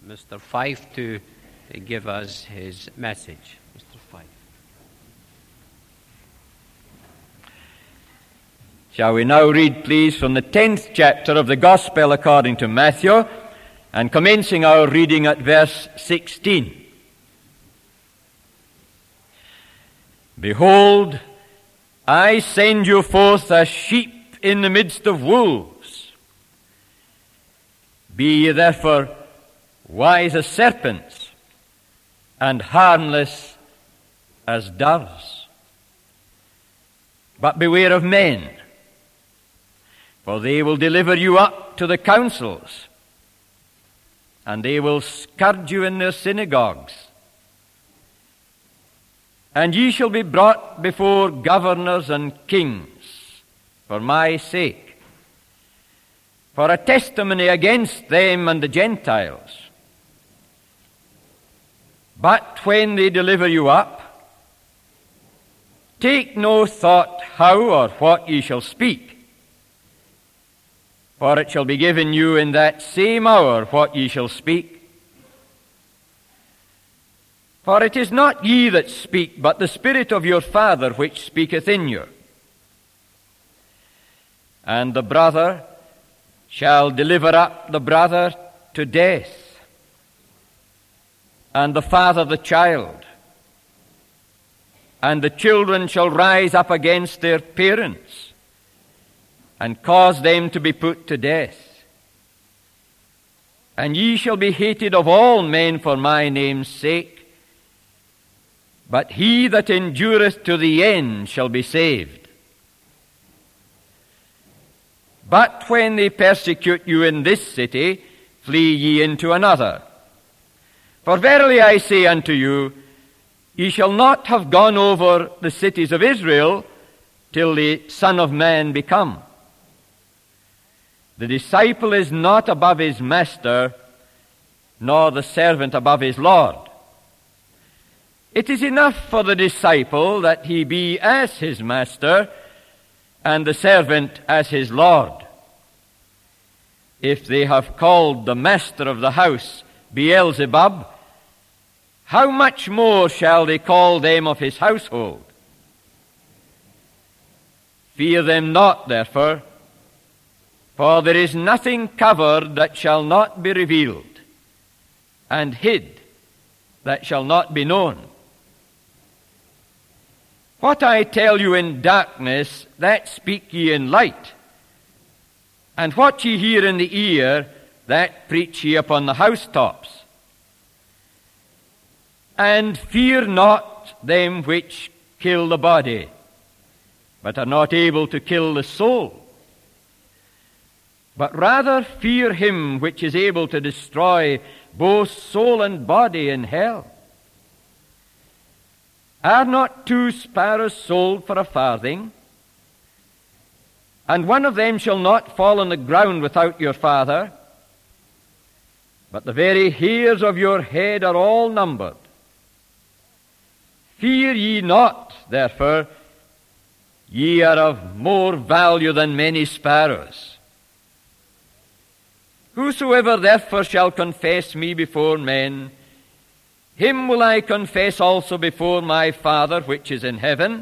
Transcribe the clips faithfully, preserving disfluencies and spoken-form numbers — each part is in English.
Mister Fife to give us his message. Mister Fife. Shall we now read, please, from the tenth chapter of the Gospel according to Matthew, and commencing our reading at verse sixteen. Behold, I send you forth as sheep in the midst of wolves. Be ye therefore wise as serpents, and harmless as doves. But beware of men, for they will deliver you up to the councils, and they will scourge you in their synagogues. And ye shall be brought before governors and kings for my sake, for a testimony against them and the Gentiles. But when they deliver you up, take no thought how or what ye shall speak, for it shall be given you in that same hour what ye shall speak. For it is not ye that speak, but the Spirit of your Father which speaketh in you. And the brother shall deliver up the brother to death, and the father the child, and the children shall rise up against their parents, and cause them to be put to death. And ye shall be hated of all men for my name's sake, but he that endureth to the end shall be saved. But when they persecute you in this city, flee ye into another. For verily I say unto you, ye shall not have gone over the cities of Israel till the Son of Man be come. The disciple is not above his master, nor the servant above his Lord. It is enough for the disciple that he be as his master, and the servant as his Lord. If they have called the master of the house Beelzebub, how much more shall they call them of his household? Fear them not, therefore, for there is nothing covered that shall not be revealed, and hid that shall not be known. What I tell you in darkness, that speak ye in light, and what ye hear in the ear, that preach ye upon the housetops. And fear not them which kill the body, but are not able to kill the soul, but rather fear him which is able to destroy both soul and body in hell. Are not two sparrows sold for a farthing? And one of them shall not fall on the ground without your Father, but the very hairs of your head are all numbered. Fear ye not, therefore, ye are of more value than many sparrows. Whosoever therefore shall confess me before men, him will I confess also before my Father which is in heaven.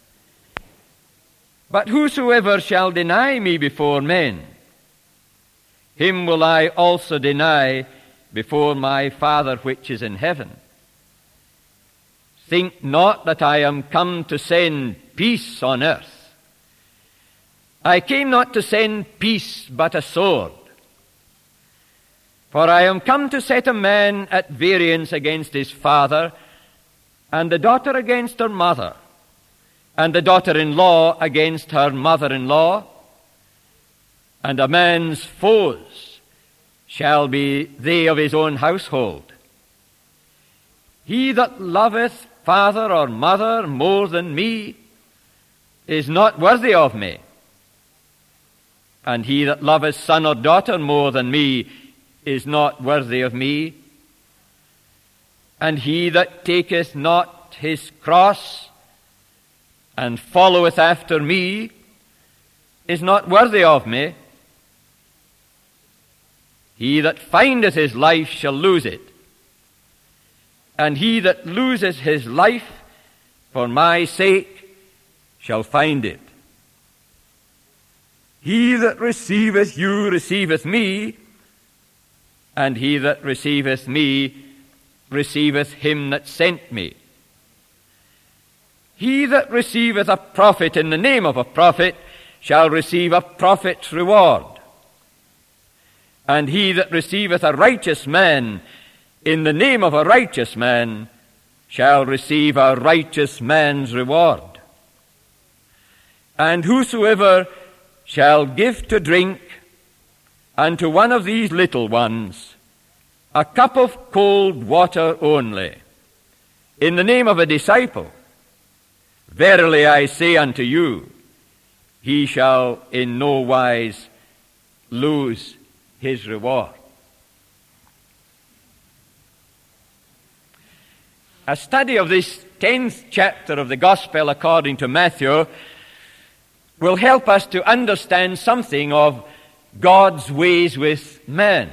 But whosoever shall deny me before men, him will I also deny before my Father which is in heaven. Think not that I am come to send peace on earth. I came not to send peace, but a sword. For I am come to set a man at variance against his father, and the daughter against her mother, and the daughter-in-law against her mother-in-law, and a man's foes shall be they of his own household. He that loveth father or mother more than me is not worthy of me, and he that loveth son or daughter more than me is not worthy of me. And he that taketh not his cross and followeth after me is not worthy of me. He that findeth his life shall lose it, and he that loseth his life for my sake shall find it. He that receiveth you receiveth me, and he that receiveth me receiveth him that sent me. He that receiveth a prophet in the name of a prophet shall receive a prophet's reward. And he that receiveth a righteous man in the name of a righteous man shall receive a righteous man's reward. And whosoever shall give to drink unto one of these little ones a cup of cold water only, in the name of a disciple, verily I say unto you, he shall in no wise lose his reward. A study of this tenth chapter of the Gospel according to Matthew will help us to understand something of God's ways with man.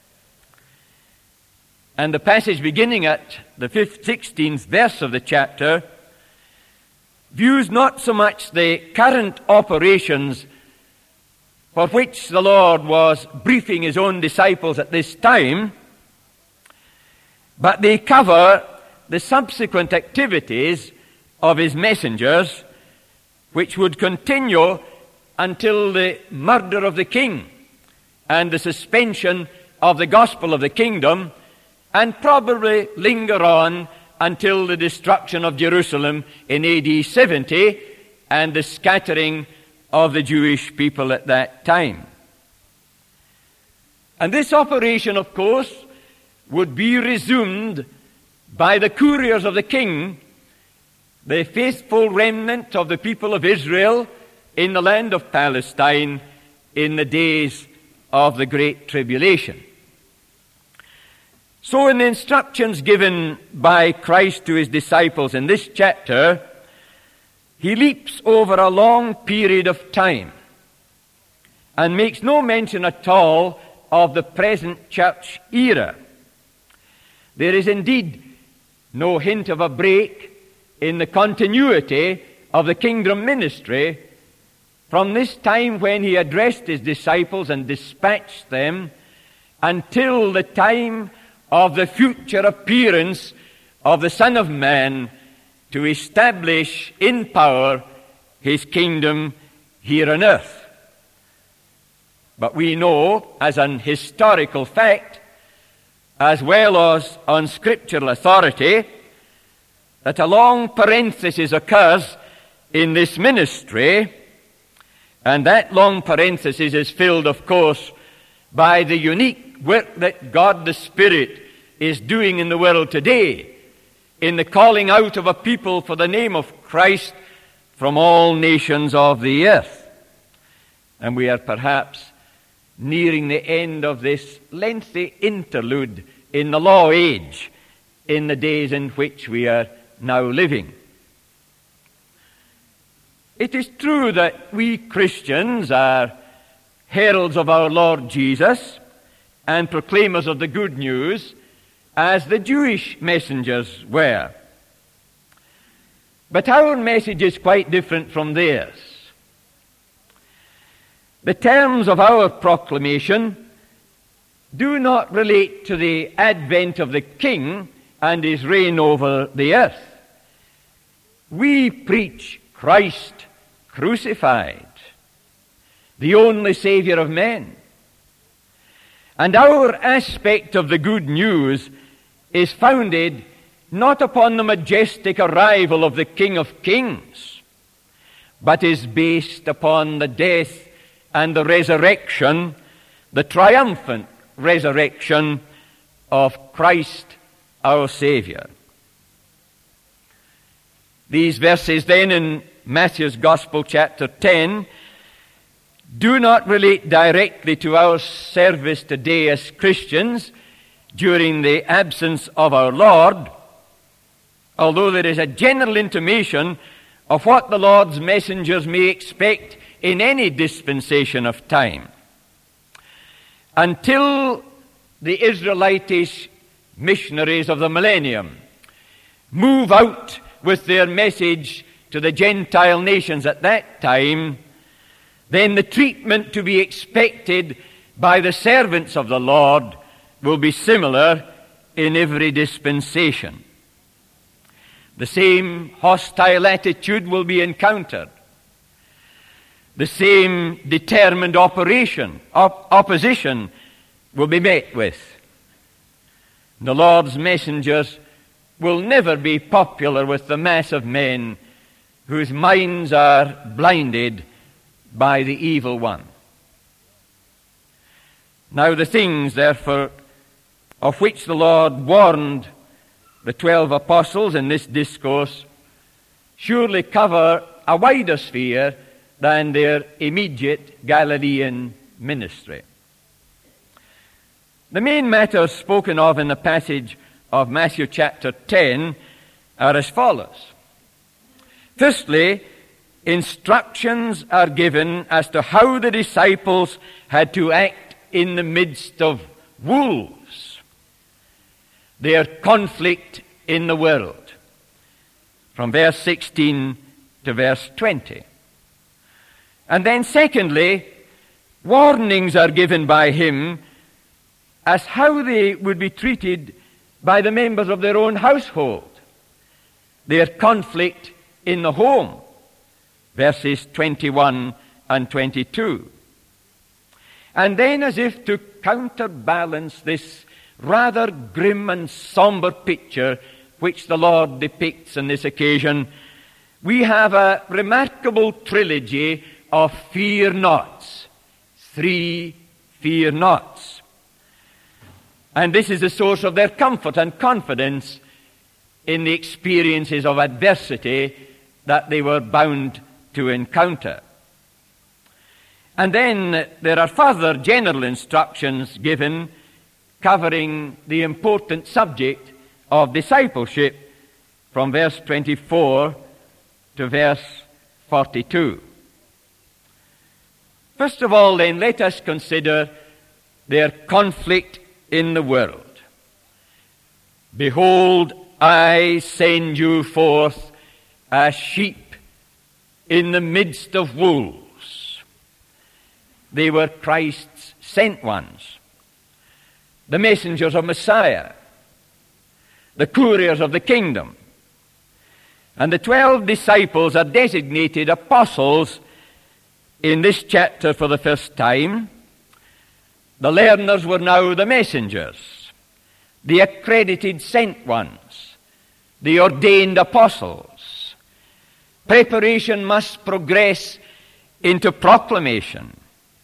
And the passage beginning at the fifth, sixteenth verse of the chapter views not so much the current operations for which the Lord was briefing his own disciples at this time, but they cover the subsequent activities of his messengers, which would continue until the murder of the king and the suspension of the gospel of the kingdom, and probably linger on until the destruction of Jerusalem in A D seventy and the scattering of the Jewish people at that time. And this operation, of course, would be resumed by the couriers of the king, the faithful remnant of the people of Israel in the land of Palestine in the days of the Great Tribulation. So in the instructions given by Christ to his disciples in this chapter, he leaps over a long period of time and makes no mention at all of the present church era. There is indeed no hint of a break in the continuity of the kingdom ministry from this time when he addressed his disciples and dispatched them until the time of the future appearance of the Son of Man to establish in power his kingdom here on earth. But we know, as an historical fact, as well as on scriptural authority, that a long parenthesis occurs in this ministry, and that long parenthesis is filled, of course, by the unique work that God the Spirit is doing in the world today, in the calling out of a people for the name of Christ from all nations of the earth. And we are perhaps nearing the end of this lengthy interlude in the law age, in the days in which we are now living. It is true that we Christians are heralds of our Lord Jesus and proclaimers of the good news, as the Jewish messengers were. But our message is quite different from theirs. The terms of our proclamation do not relate to the advent of the King and his reign over the earth. We preach Christ crucified, the only Savior of men. And our aspect of the good news is founded not upon the majestic arrival of the King of Kings, but is based upon the death and the resurrection, the triumphant resurrection of Christ our Savior. These verses then in Matthew's Gospel, chapter ten, do not relate directly to our service today as Christians during the absence of our Lord, although there is a general intimation of what the Lord's messengers may expect in any dispensation of time. Until the Israelitish missionaries of the millennium move out with their message to the Gentile nations at that time, then the treatment to be expected by the servants of the Lord will be similar in every dispensation. The same hostile attitude will be encountered. The same determined operation, op- opposition will be met with. The Lord's messengers will never be popular with the mass of men whose minds are blinded by the evil one. Now the things, therefore, of which the Lord warned the twelve apostles in this discourse surely cover a wider sphere than their immediate Galilean ministry. The main matters spoken of in the passage of Matthew chapter ten are as follows. Firstly, instructions are given as to how the disciples had to act in the midst of wolves, their conflict in the world, from verse sixteen to verse twenty. And then secondly, warnings are given by him as how they would be treated by the members of their own household, their conflict in the home, verses twenty-one and twenty-two. And then, as if to counterbalance this rather grim and somber picture which the Lord depicts on this occasion, we have a remarkable trilogy of fear nots, three fear nots. And this is the source of their comfort and confidence in the experiences of adversity that they were bound to encounter. And then there are further general instructions given covering the important subject of discipleship from verse twenty-four to verse forty-two. First of all, then, let us consider their conflict in the world. Behold, I send you forth as sheep in the midst of wolves. They were Christ's sent ones, the messengers of Messiah, the couriers of the kingdom. And the twelve disciples are designated apostles in this chapter for the first time. The learners were now the messengers, the accredited sent ones, the ordained apostles. Preparation must progress into proclamation.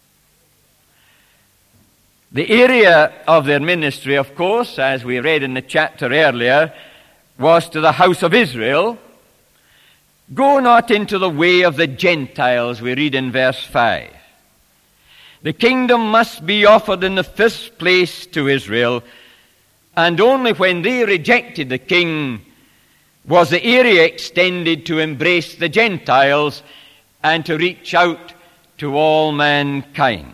The area of their ministry, of course, as we read in the chapter earlier, was to the house of Israel. Go not into the way of the Gentiles, we read in verse five. The kingdom must be offered in the first place to Israel, and only when they rejected the king was the area extended to embrace the Gentiles and to reach out to all mankind.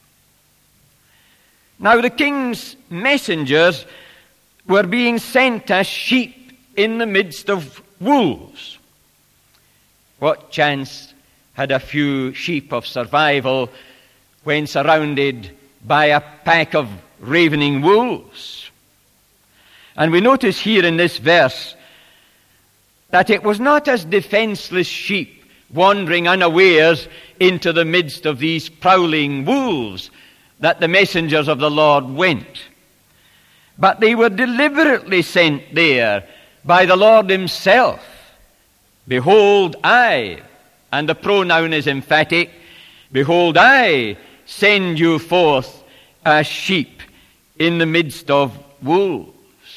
Now the king's messengers were being sent as sheep in the midst of wolves. What chance had a few sheep of survival when surrounded by a pack of ravening wolves? And we notice here in this verse that it was not as defenseless sheep wandering unawares into the midst of these prowling wolves that the messengers of the Lord went, but they were deliberately sent there by the Lord himself. Behold, I, and the pronoun is emphatic, behold, I send you forth as sheep in the midst of wolves.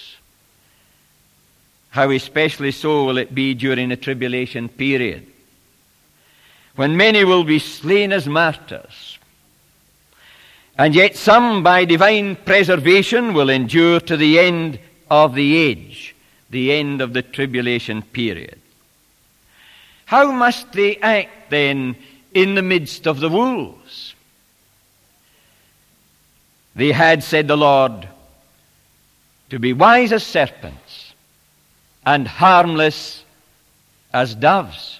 How especially so will it be during the tribulation period, when many will be slain as martyrs, and yet some by divine preservation will endure to the end of the age, the end of the tribulation period. How must they act then in the midst of the wolves? they had, said the Lord, to be wise as serpents and harmless as doves.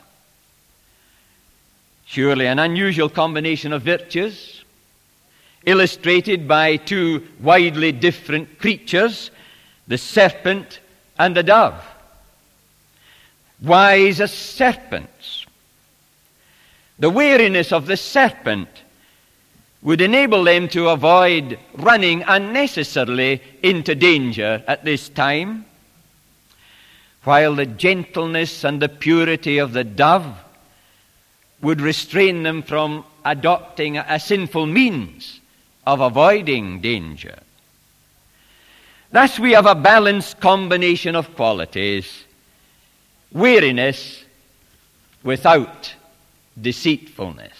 Surely an unusual combination of virtues, illustrated by two widely different creatures, the serpent and the dove. Wise as serpents. The wariness of the serpent would enable them to avoid running unnecessarily into danger at this time, while the gentleness and the purity of the dove would restrain them from adopting a sinful means of avoiding danger. Thus we have a balanced combination of qualities, wariness without deceitfulness.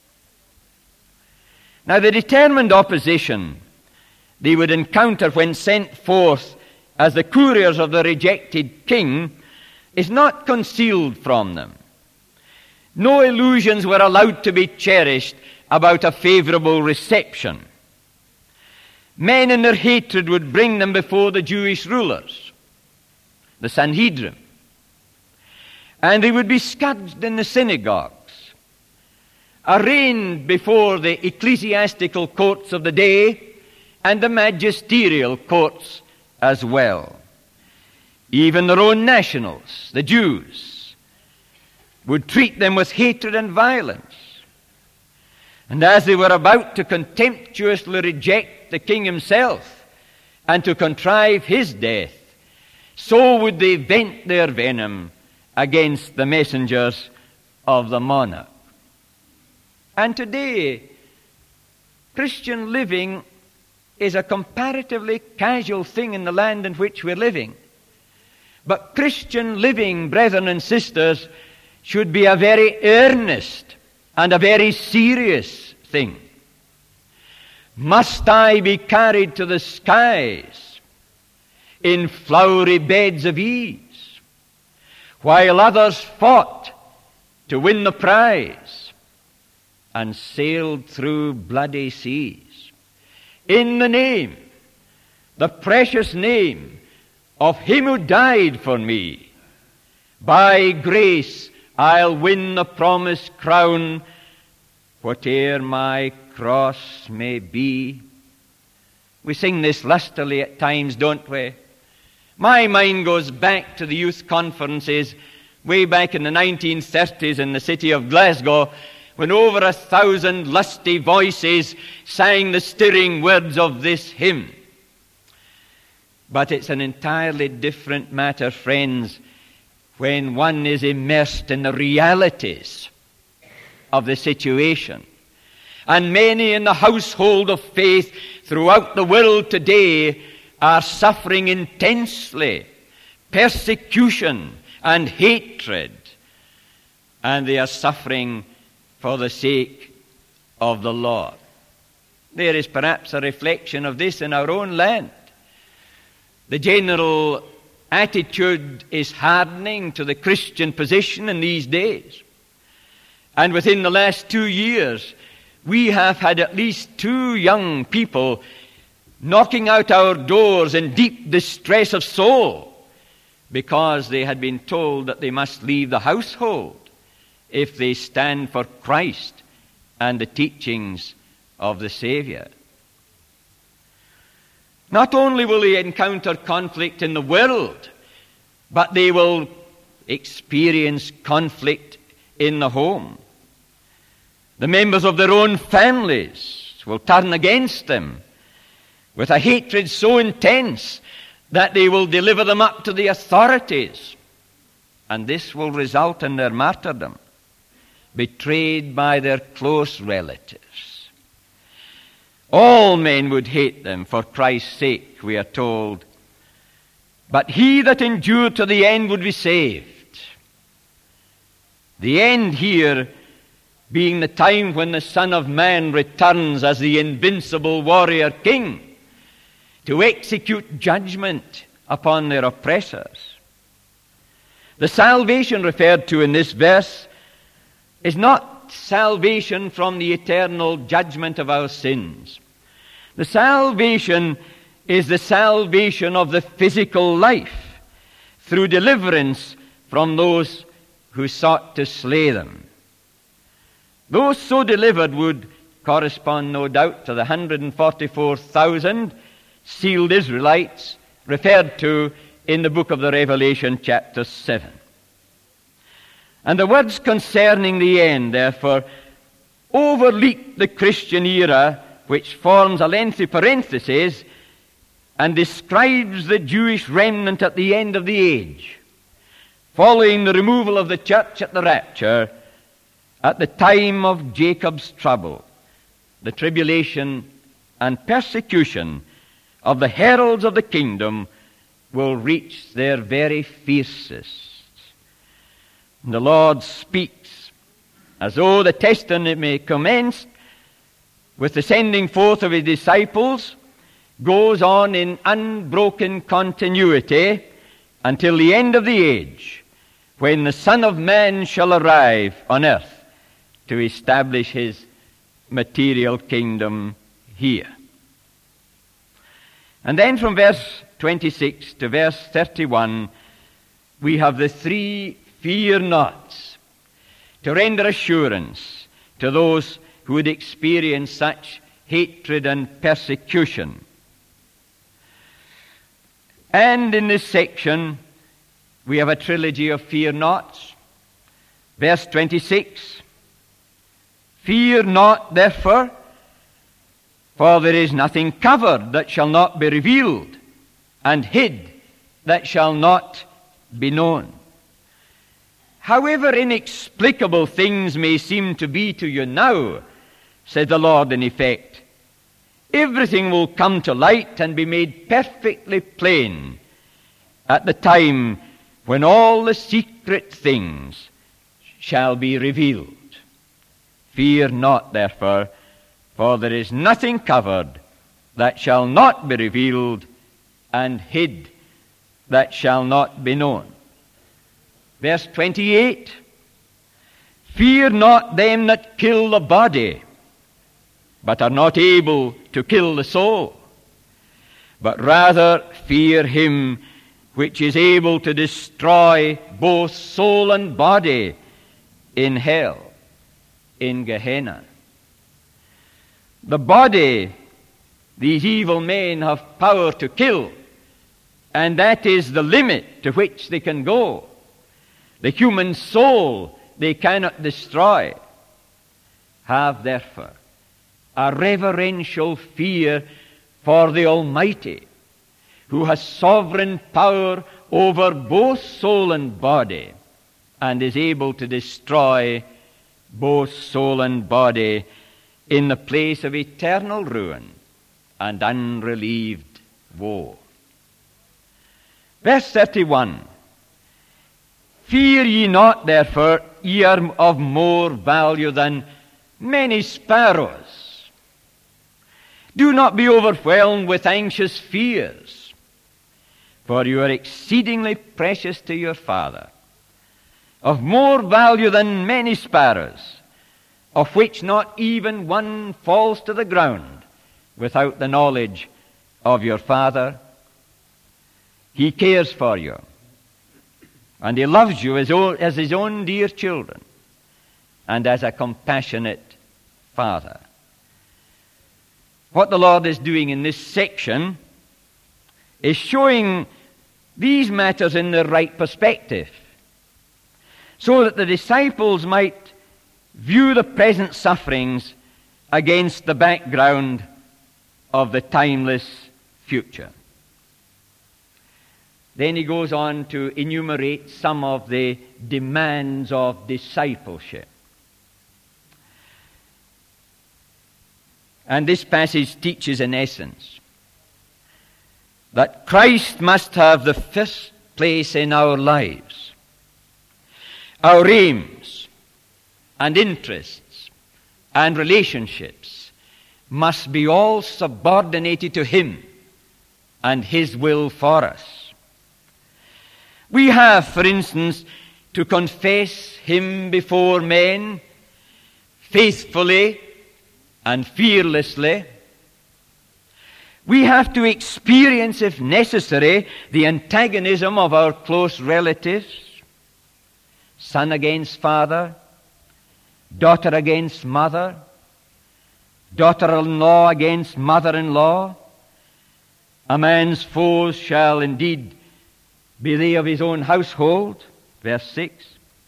Now, the determined opposition they would encounter when sent forth as the couriers of the rejected king is not concealed from them. No illusions were allowed to be cherished about a favorable reception. Men in their hatred would bring them before the Jewish rulers, the Sanhedrin, and they would be scourged in the synagogues, arraigned before the ecclesiastical courts of the day and the magisterial courts as well. Even their own nationals, the Jews, would treat them with hatred and violence. And as they were about to contemptuously reject the king himself and to contrive his death, so would they vent their venom against the messengers of the monarch. And today, Christian living is a comparatively casual thing in the land in which we're living. But Christian living, brethren and sisters, should be a very earnest and a very serious thing. Must I be carried to the skies in flowery beds of ease, while others fought to win the prize and sailed through bloody seas? In the name, the precious name of him who died for me, by grace I'll win the promised crown, whate'er my cross may be. We sing this lustily at times, don't we? My mind goes back to the youth conferences way back in the nineteen thirties in the city of Glasgow, when over a thousand lusty voices sang the stirring words of this hymn. But it's an entirely different matter, friends, when one is immersed in the realities of the situation. And many in the household of faith throughout the world today are suffering intensely persecution and hatred, and they are suffering for the sake of the Lord. There is perhaps a reflection of this in our own land. The general attitude is hardening to the Christian position in these days. And within the last two years, we have had at least two young people knocking out our doors in deep distress of soul because they had been told that they must leave the household if they stand for Christ and the teachings of the Savior. Not only will they encounter conflict in the world, but they will experience conflict in the home. The members of their own families will turn against them with a hatred so intense that they will deliver them up to the authorities, and this will result in their martyrdom, betrayed by their close relatives. All men would hate them for Christ's sake, we are told, but he that endured to the end would be saved. The end here being the time when the Son of Man returns as the invincible warrior king to execute judgment upon their oppressors. The salvation referred to in this verse is not salvation from the eternal judgment of our sins. The salvation is the salvation of the physical life through deliverance from those who sought to slay them. Those so delivered would correspond, no doubt, to the one hundred forty-four thousand sealed Israelites referred to in the book of the Revelation, chapter seven. And the words concerning the end, therefore, overleap the Christian era, which forms a lengthy parenthesis and describes the Jewish remnant at the end of the age, following the removal of the church at the rapture, at the time of Jacob's trouble, the tribulation and persecution of the heralds of the kingdom will reach their very fiercest. And the Lord speaks as though the testimony commenced with the sending forth of his disciples, goes on in unbroken continuity until the end of the age, when the Son of Man shall arrive on earth to establish his material kingdom here. And then from verse twenty-six to verse thirty-one, we have the three fear nots to render assurance to those who would experience such hatred and persecution. And in this section, we have a trilogy of fear nots. Verse twenty-six, fear not, therefore, for there is nothing covered that shall not be revealed, and hid that shall not be known. However inexplicable things may seem to be to you now, said the Lord in effect, everything will come to light and be made perfectly plain at the time when all the secret things shall be revealed. Fear not, therefore, for there is nothing covered that shall not be revealed, and hid that shall not be known. Verse twenty-eight, fear not them that kill the body, but are not able to kill the soul, but rather fear him which is able to destroy both soul and body in hell, in Gehenna. The body, these evil men have power to kill, and that is the limit to which they can go. The human soul they cannot destroy. Have, therefore, a reverential fear for the Almighty, who has sovereign power over both soul and body, and is able to destroy both soul and body in the place of eternal ruin and unrelieved woe. Verse thirty-one, fear ye not, therefore, ye are of more value than many sparrows. Do not be overwhelmed with anxious fears, for you are exceedingly precious to your Father, of more value than many sparrows, of which not even one falls to the ground without the knowledge of your Father. He cares for you, and he loves you as, own, as his own dear children, and as a compassionate Father. What the Lord is doing in this section is showing these matters in the right perspective, so that the disciples might view the present sufferings against the background of the timeless future. Then he goes on to enumerate some of the demands of discipleship. And this passage teaches, in essence, that Christ must have the first place in our lives. Our aims and interests and relationships must be all subordinated to him and his will for us. We have, for instance, to confess him before men faithfully and fearlessly, We have to experience, if necessary, the antagonism of our close relatives, son against father, daughter against mother, daughter-in-law against mother-in-law. A man's foes shall indeed be they of his own household. Verse six.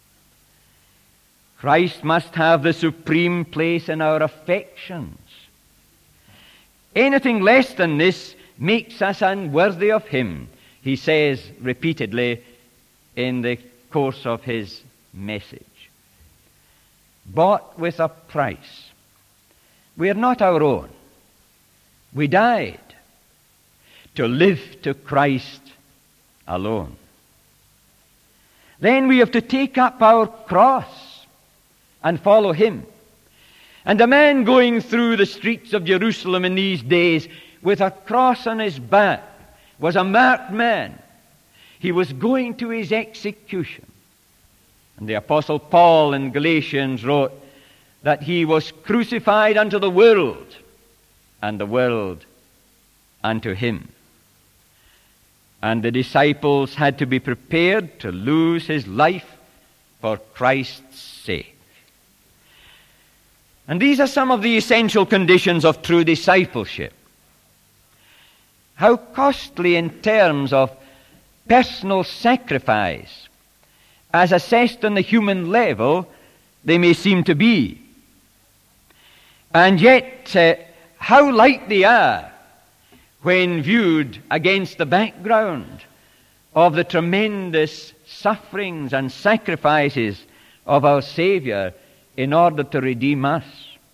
Christ must have the supreme place in our affections. Anything less than this makes us unworthy of him, he says repeatedly in the course of his message. Bought with a price. We are not our own. We died to live to Christ alone. Then we have to take up our cross and follow him. And a man going through the streets of Jerusalem in these days with a cross on his back was a marked man. He was going to his execution. And the Apostle Paul in Galatians wrote that he was crucified unto the world, and the world unto him. And the disciples had to be prepared to lose his life for Christ's sake. And these are some of the essential conditions of true discipleship. How costly in terms of personal sacrifice, as assessed on the human level, they may seem to be. And yet, uh, how light they are when viewed against the background of the tremendous sufferings and sacrifices of our Savior in order to redeem us.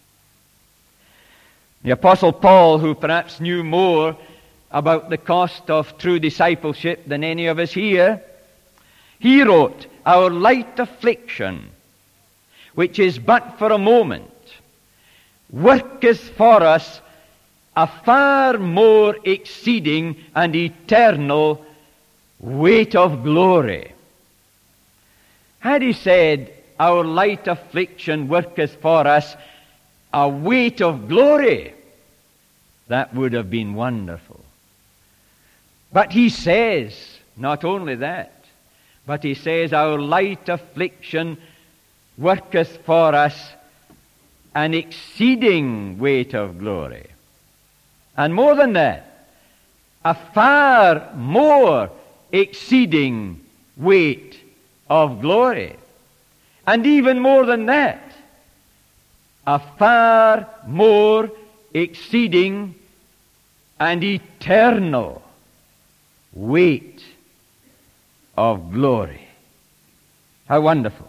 The Apostle Paul, who perhaps knew more about the cost of true discipleship than any of us here, he wrote, "Our light affliction, which is but for a moment, worketh for us a far more exceeding and eternal weight of glory." Had he said, "Our light affliction worketh for us a weight of glory," that would have been wonderful. But he says, not only that, but he says, "Our light affliction worketh for us an exceeding weight of glory." And more than that, a far more exceeding weight of glory. And even more than that, a far more exceeding and eternal weight of glory. How wonderful.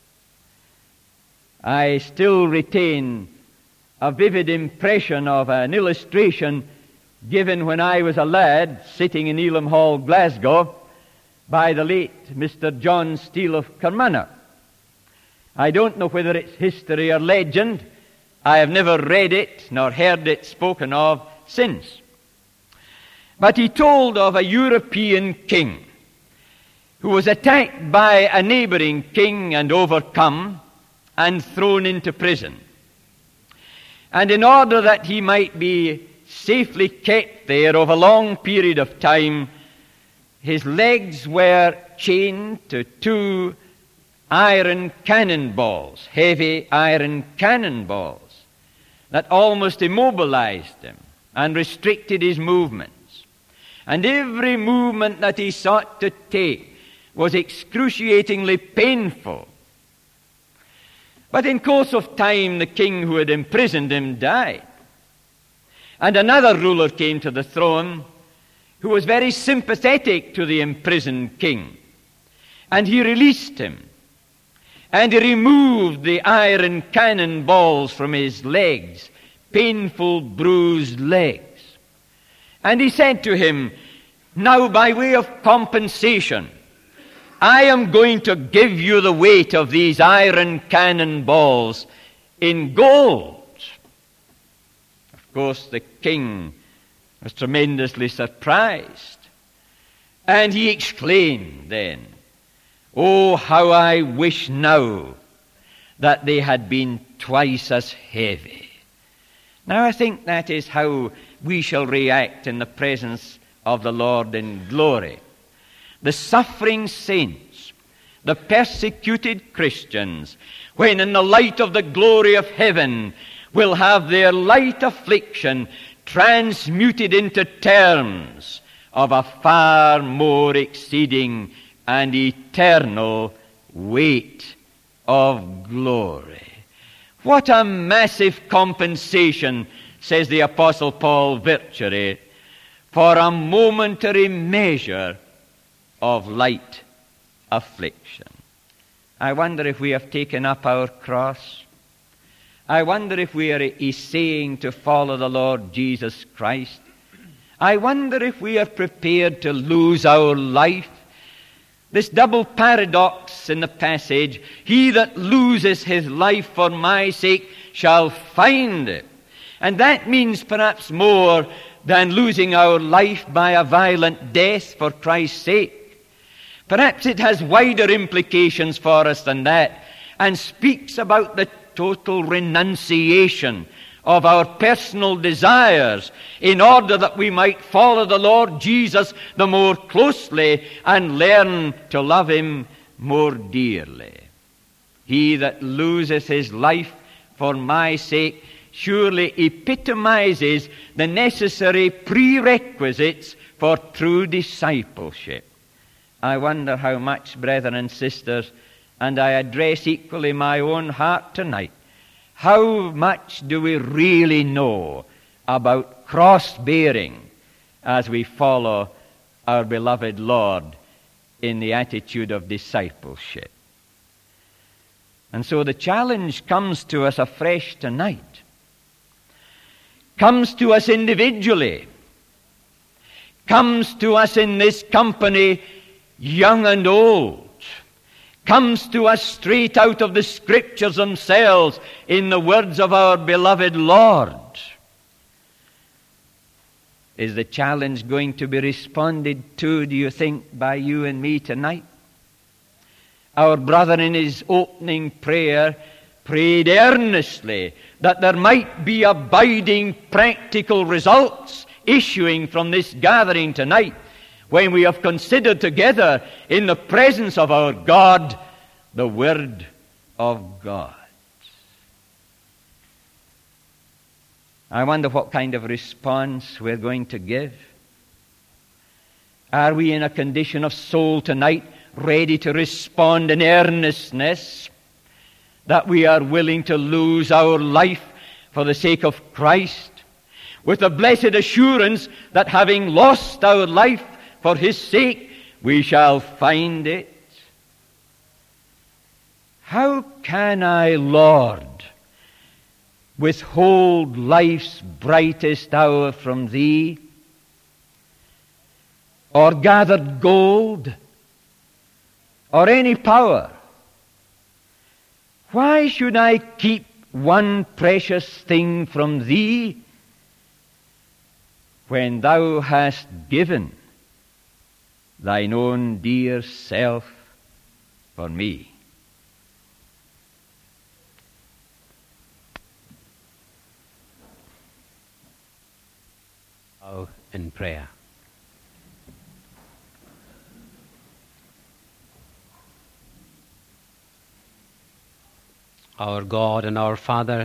I still retain a vivid impression of an illustration given when I was a lad sitting in Elam Hall, Glasgow, by the late Mister John Steele of Kermanagh. I don't know whether it's history or legend. I have never read it nor heard it spoken of since. But he told of a European king who was attacked by a neighboring king and overcome and thrown into prison. And in order that he might be safely kept there over a long period of time, his legs were chained to two iron cannonballs, heavy iron cannonballs, that almost immobilized him and restricted his movements. And every movement that he sought to take was excruciatingly painful. But in course of time, the king who had imprisoned him died. And another ruler came to the throne who was very sympathetic to the imprisoned king. And he released him. And he removed the iron cannonballs from his legs, painful, bruised legs. And he said to him, "Now by way of compensation, I am going to give you the weight of these iron cannonballs in gold." Of course, the king was tremendously surprised. And he exclaimed then, "Oh, how I wish now that they had been twice as heavy." Now, I think that is how we shall react in the presence of the Lord in glory. The suffering saints, the persecuted Christians, when in the light of the glory of heaven will have their light affliction transmuted into terms of a far more exceeding and eternal weight of glory. What a massive compensation, says the Apostle Paul virtually, for a momentary measure of light affliction. I wonder if we have taken up our cross. I wonder if we are essaying to follow the Lord Jesus Christ. I wonder if we are prepared to lose our life. This double paradox in the passage, he that loses his life for my sake shall find it. And that means perhaps more than losing our life by a violent death for Christ's sake. Perhaps it has wider implications for us than that, and speaks about the total renunciation of our personal desires in order that we might follow the Lord Jesus the more closely and learn to love him more dearly. He that loses his life for my sake surely epitomizes the necessary prerequisites for true discipleship. I wonder how much, brethren and sisters, and I address equally my own heart tonight, how much do we really know about cross-bearing as we follow our beloved Lord in the attitude of discipleship? And so the challenge comes to us afresh tonight, comes to us individually, comes to us in this company, young and old, comes to us straight out of the Scriptures themselves in the words of our beloved Lord. Is the challenge going to be responded to, do you think, by you and me tonight? Our brother in his opening prayer prayed earnestly that there might be abiding practical results issuing from this gathering tonight, when we have considered together in the presence of our God the Word of God. I wonder what kind of response we're going to give. Are we in a condition of soul tonight ready to respond in earnestness, that we are willing to lose our life for the sake of Christ, with the blessed assurance that having lost our life for his sake, we shall find it? How can I, Lord, withhold life's brightest hour from thee, or gathered gold, or any power? Why should I keep one precious thing from thee, when thou hast given thine own dear self for me? Oh, in prayer. Our God and our Father,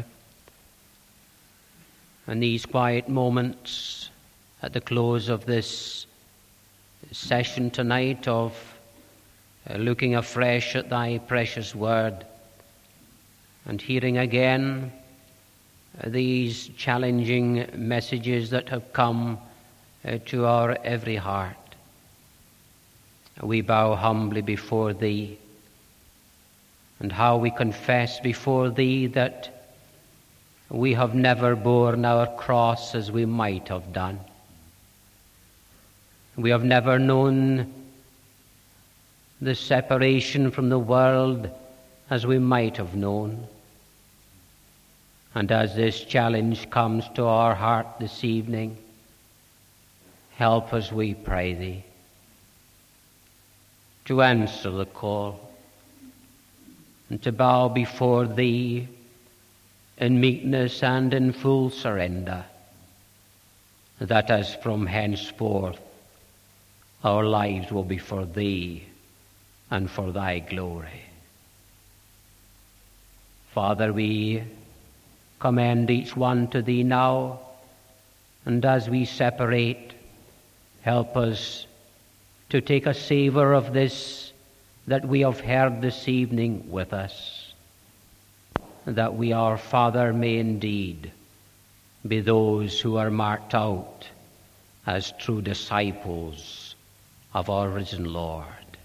in these quiet moments at the close of this session tonight of uh, looking afresh at thy precious word and hearing again uh, these challenging messages that have come uh, to our every heart, we bow humbly before thee, and how we confess before thee that we have never borne our cross as we might have done. We have never known the separation from the world as we might have known. And as this challenge comes to our heart this evening, help us, we pray thee, to answer the call and to bow before thee in meekness and in full surrender, that as from henceforth our lives will be for Thee and for Thy glory. Father, we commend each one to Thee now, and as we separate, help us to take a savour of this that we have heard this evening with us, that we, our Father, may indeed be those who are marked out as true disciples of our risen Lord.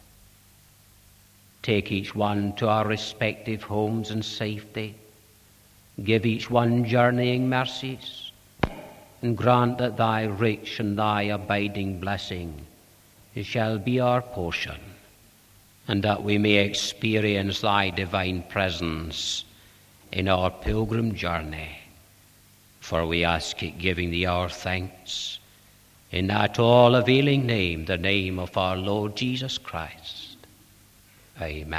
Take each one to our respective homes in safety. Give each one journeying mercies, and grant that Thy rich and Thy abiding blessing shall be our portion, and that we may experience Thy divine presence in our pilgrim journey. For we ask it, giving Thee our thanks, in that all-availing name, the name of our Lord Jesus Christ. Amen.